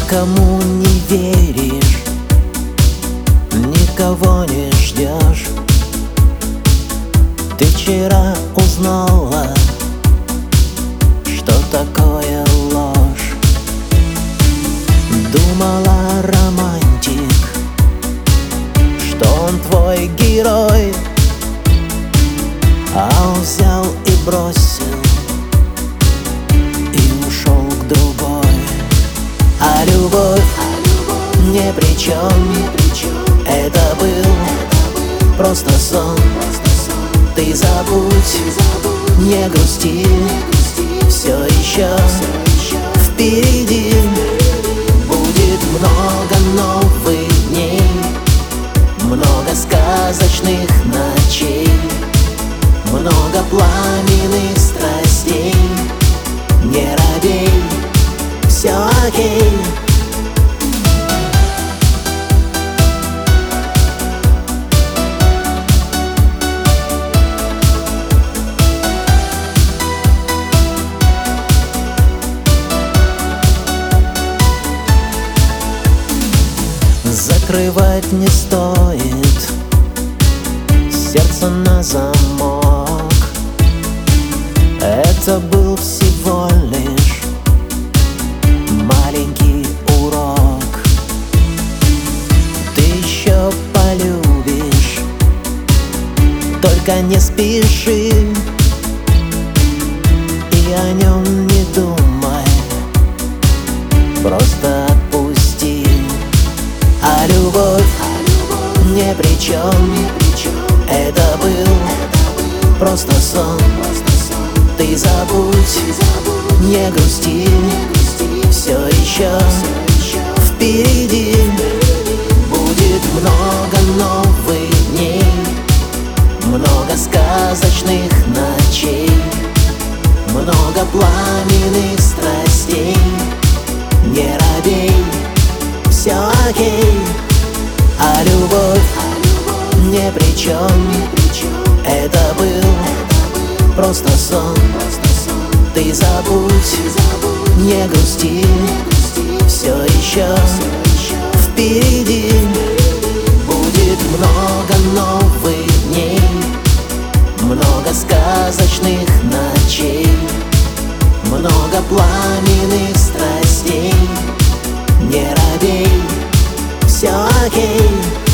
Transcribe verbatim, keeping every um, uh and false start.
Никому не веришь, никого не ждешь. Ты вчера узнала, что такое ложь. Думала, романтик, что он твой герой, а он взял и бросил, и ушел к другой. А любовь ни при чем, это был просто сон. Ты забудь, не грусти, все еще впереди. Будет много новых дней, много сказочных ночей, много пламенных страстей. Не робей, все окей. Закрывать не стоит сердце на замок. Это был всего лишь маленький урок. Ты еще полюбишь, только не спеши и о нем не думай, просто отпусти. А любовь ни при чем, это был просто сон. Ты забудь, не грусти, все еще впереди. Будет много новых дней, много сказочных ночей, много пламенных страстей. Не робей, все окей. А любовь ни при чем, это был просто сон. Ты забудь, не грусти, все еще впереди. Будет много новых дней, много сказочных ночей, много пламенных страстей. Не робей, все окей.